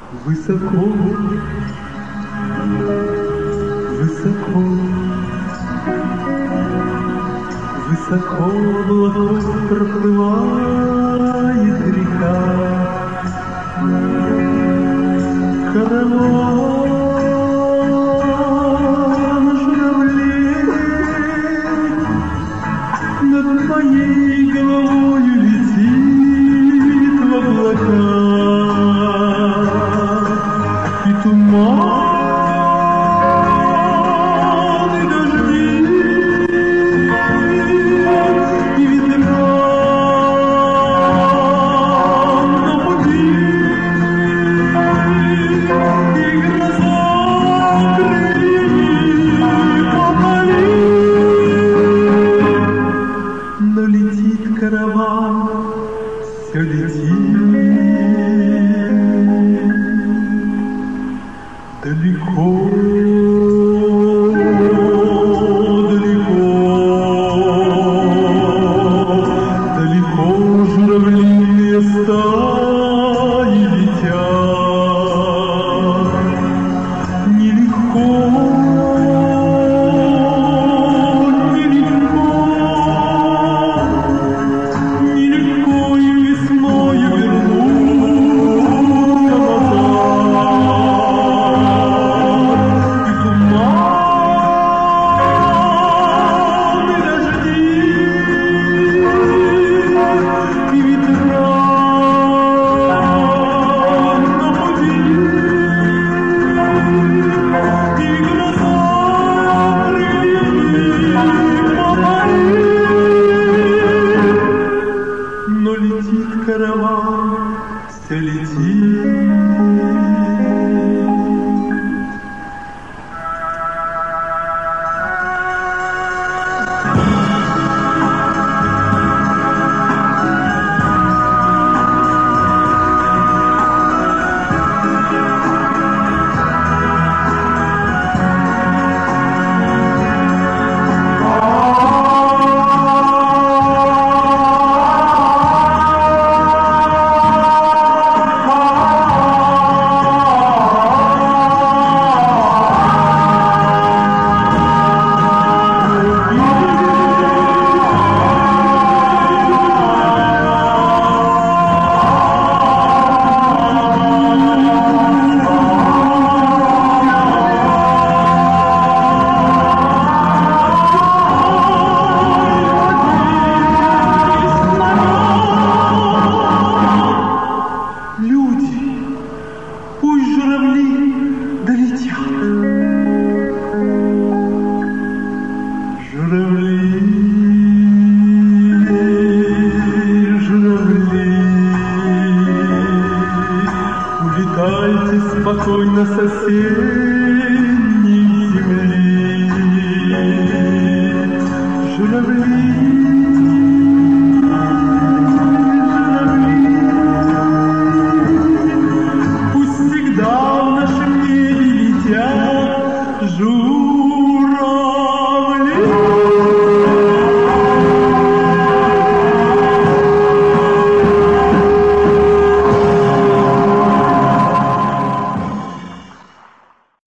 Высоко, высоко, высоко облаков проплывает река. Караван журавлей над моей головой летит в облака. И туман, и дожди, и ветра на пути, и гроза крыльями попали. Но летит караван, все летит. Далеко, далеко, далеко журавлиные стаи летят. Нелегко, нелегко, нелегко и весною вернуться но летит караван, все летит. Улетайте спокойно с осенней земли, журавли.